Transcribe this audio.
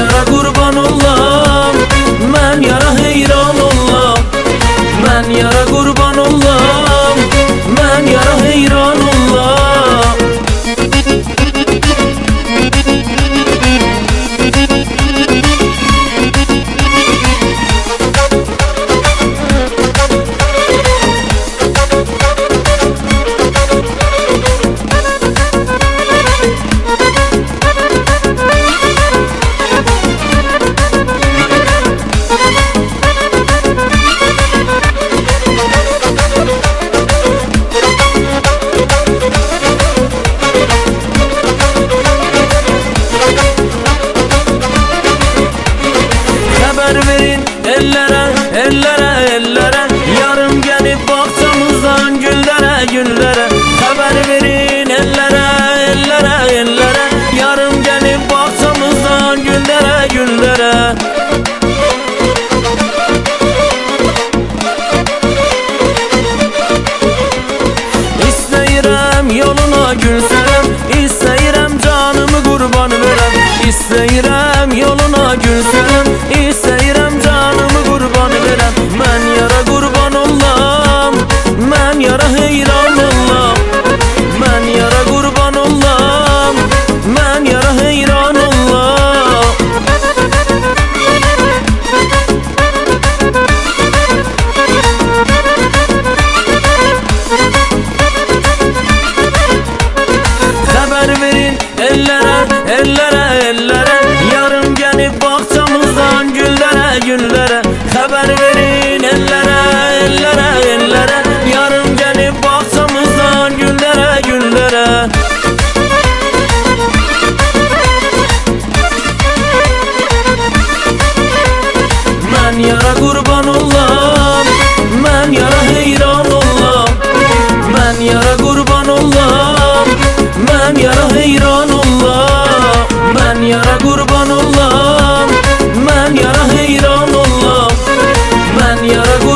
yara qurban ollam, mən yara heyran ollam. Mən yara qurban ollam, mən yara heyran ollam. Ellere, ellere, ellere, yarım gelip baksamızdan güllere, güllere. Haber verin ellere, ellere, ellere, yarım gelip baksamızdan güllere, güllere. İsteyirəm yoluna gül serem, isteyirəm canımı kurban verem. İsteyirəm yoluna gül serem, isteyirəm canımı kurban verem. Mən yara qurban ollam, mən yara heyran ollam. Mən yara qurban ollam, mən yara heyran ollam. Xəbər verin ellere, ellere, ellere, yarım gelip bakçamızdan güllere, güllere. Xəbər verin ellere, ellere, ellere, yarım gelip bakçamızdan güllere, güllere. Mən yara qurban ollam, mən yara heyran ollam. Mən yara qurban ollam, mən yara heyran ollam. Mən yara qurban ollam, mən yara heyran ollam. Mən yara